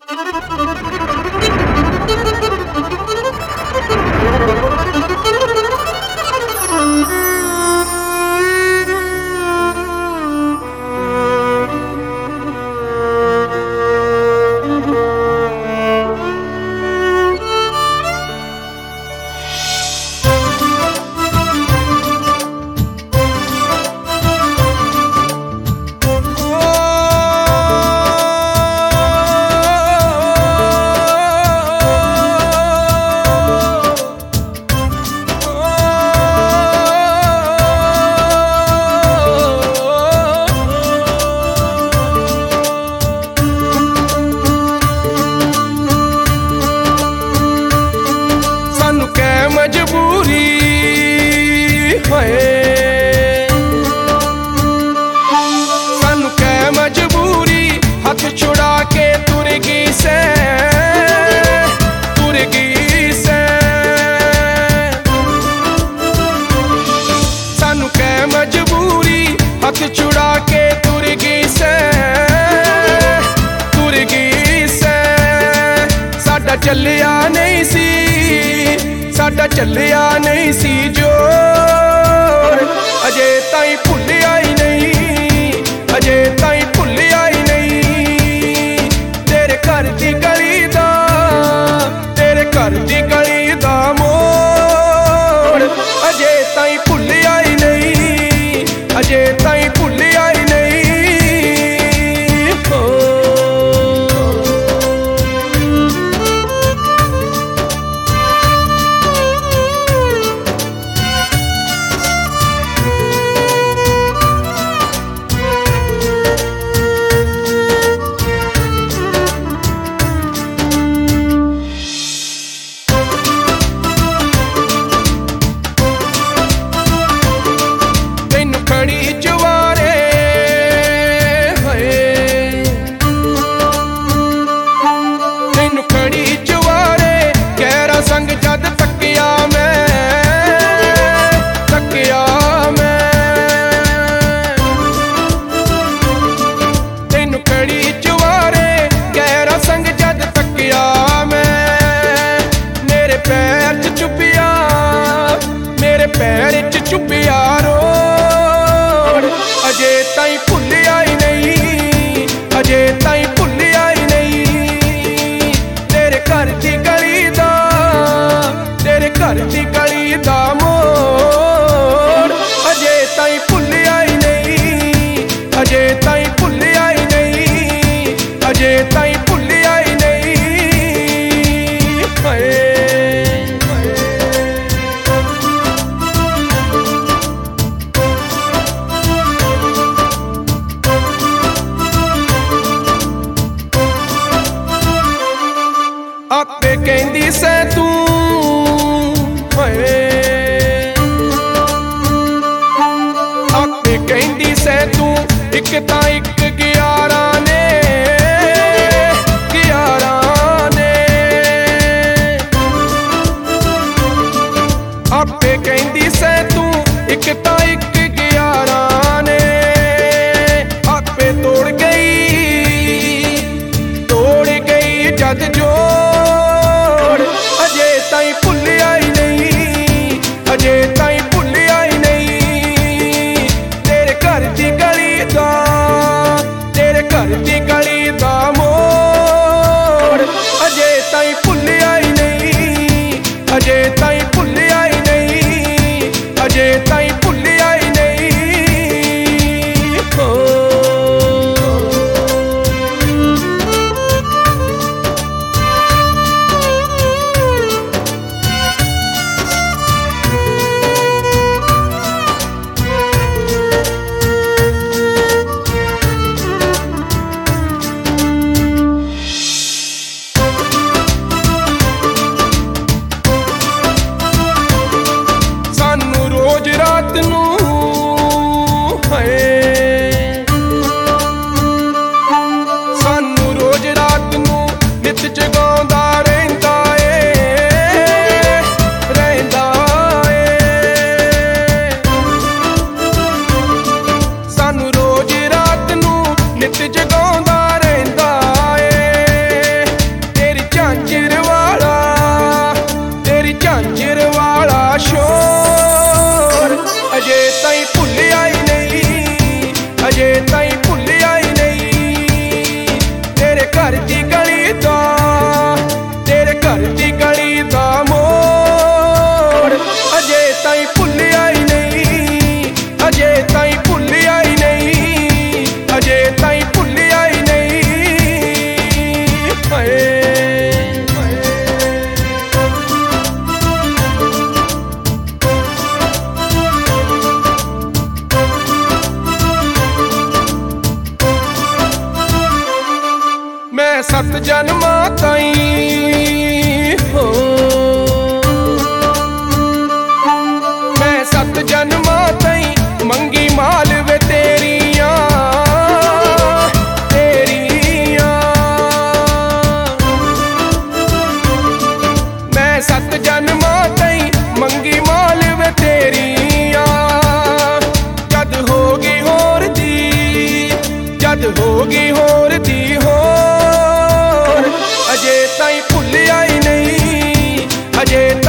सानू कै मजबूरी हाथ छुड़ा के तुर गई से सानू कै मजबूरी हाथ छुड़ा के तुर गई से साडा चलिया नहीं सी जोर अजे ताई भुलिया ही नहीं, अजे ताई भुलिया ही नहीं तेरे घर दी गली दा मोड़ अजे ताई भुलिया ही नहीं, अजे ताई भुलिया ही नहीं। संग जद तकिया मैं तेनू कड़ी चुवारे गहरा संग जद तकिया मैं मेरे पैर च चुपिया रोड़ अजे ताई भुलिया ही नहीं, अजे ताई भुलिया ही नहीं तेरे घर दी गली दा मोड़ अजे ताई भुलिया ही नहीं, अजे ताई भुलिया ही नहीं, अजे ताई भुलिया ही नहीं। आपे कहंदी से तू आपे कहंदी से तू एक ता एक 11 ने घर दी गली दा, तेरे घर दी गली दा मोड़ अजे ताईं भुल्लिया ही नहीं, अजे ताईं भुल्लिया ही नहीं, अजे ताईं भुल्लिया ही नहीं। हाय मैं 7 जन्मां ताईं हो, मैं 7 जन्मां ताईं मंगी माल वे तेरियां तेरियां। मैं 7 जन्मां ताईं मंगी माल वे तेरियां। जद होगी होर दी, जद होगी होर दी होर अजे ताईं भुल्लिया ही नहीं, अजे